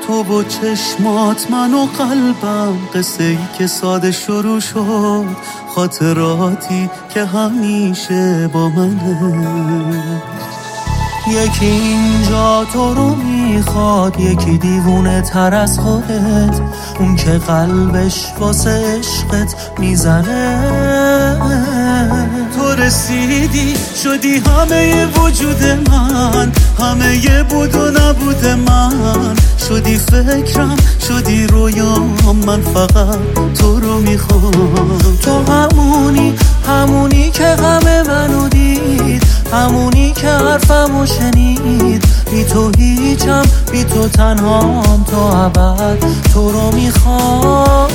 تو و چشمات من و قلبم، قصه ای که ساده شروع شد، خاطراتی که همیشه با منه. یکی اینجا تو رو میخواد، یکی دیوونه تر از خودت، اون که قلبش واسه عشقت میزنه. تو رسیدی شدی همه وجود من، همه بود و نبود من، شدی فکرم شدی رویام، من فقط تو رو میخوام. تو همونی که غم منو دید، همونی که حرفمو شنید، بی تو هیچم بی تو تنهام، تا ابد تو رو میخوام.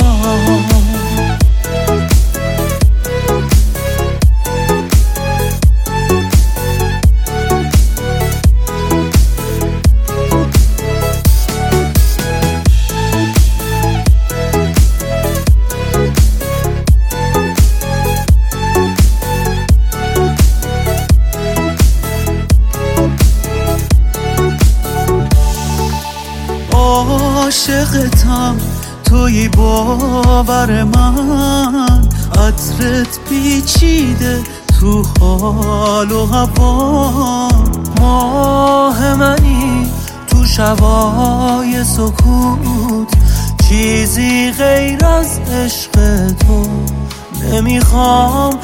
عاشقتم توی باور من، عطرت پیچیده تو حال و هوا، ماه منی تو شبای سکوت، چیزی غیر از عشق تو نمیخوام.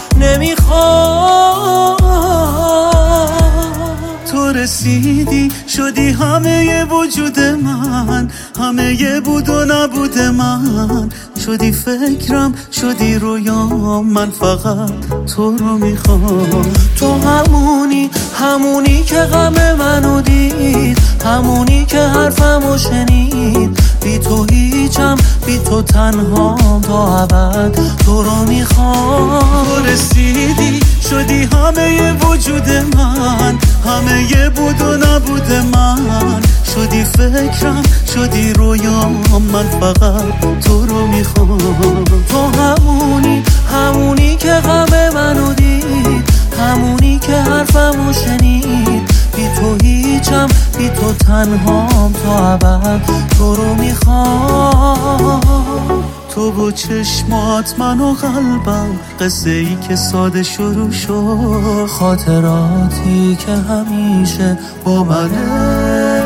تو رسیدی شدی همه وجود من، همه بود و نبود من، شدی فکرم شدی رویام، من فقط تو رو میخوام. تو همونی که غم منو دید، همونی که حرفمو شنید، بی تو هیچم بی تو تنهام، تا ابد تو رو میخوام. تو رسیدی شدی همه وجود من، همه بود و نبود من، شدی فکرم شدی رویام، من فقط تو رو میخوام. تو همونی که غم منو دید، همونی که حرفمو شنید، بی تو هیچم بی تو تنهام، تا ابد تو رو میخوام. تو و چشمات من و قلبم، قصه ای که ساده شروع شد، خاطراتی که همیشه با منه.